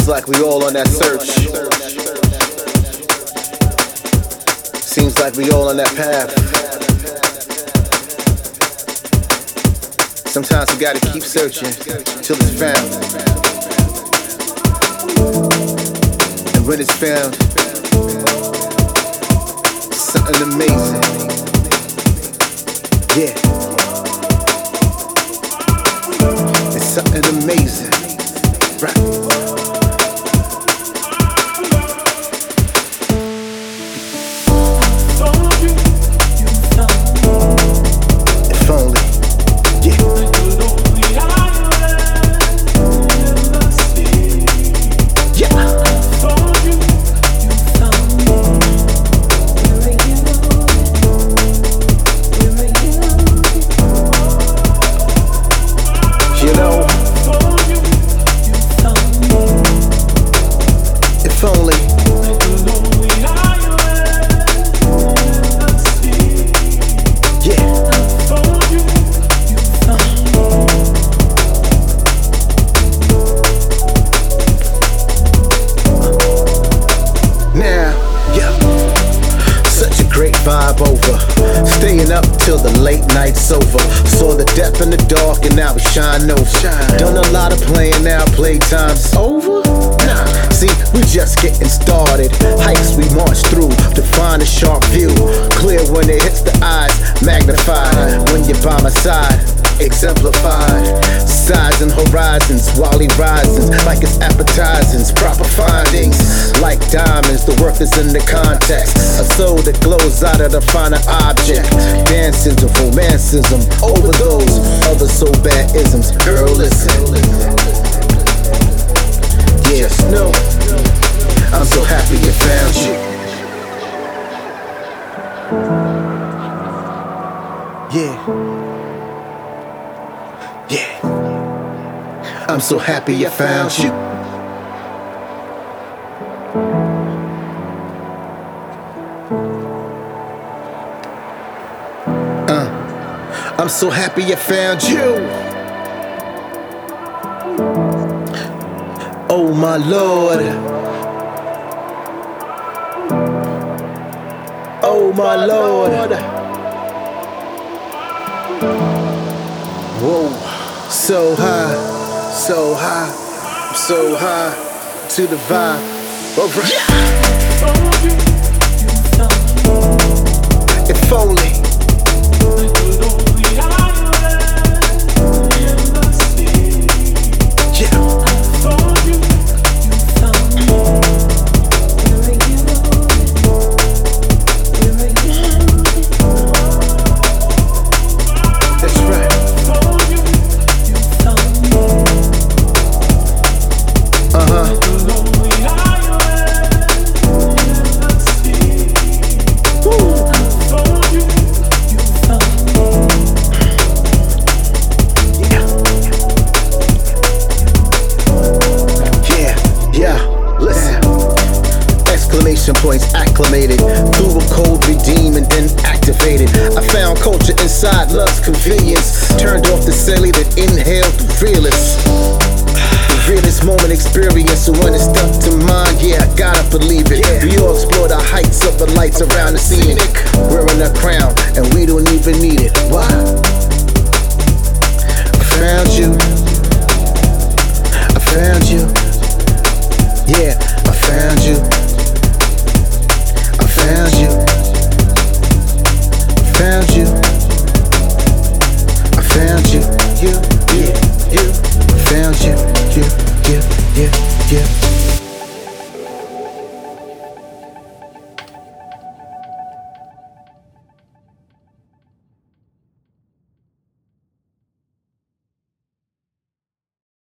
Seems like we all on that search. Seems like we all on that path. Sometimes we gotta keep searching till it's found. And when it's found, it's something amazing. Yeah. It's something amazing. Right. Vibe over, staying up till the late night's over. Saw the depth in the dark and now we shine over. Done a lot of playing, now playtime's over. Nah, see, we just getting started. Hikes we march through to find a sharp view. Clear when it hits the eyes, magnified when you're by my side. Exemplified, sides and horizons while he rises like it's appetizing. Proper findings like diamonds, the worth is in the context. A soul that glows out of the finer object. Dances of romanticism over those other so bad isms. Girl, listen. Yes, no, I'm so happy you found you. Yeah. Yeah, I'm so happy I found you. I'm so happy I found you. Oh my Lord. Oh my Lord. Whoa. So high, so high, so high to the vibe. Alright. Yeah. If only. Points acclimated through a code, redeemed and then activated. I found culture inside love's convenience. Turned off the celly that inhaled the realest. The realest moment experience. So when it's stuck to mind, yeah, I gotta believe it. We all explore the heights of the lights around the scenic. Wearing a crown and we don't even need it. Why? I found you. I found you. Yeah, I found you. Found you, found you, I found you, you, found you, you.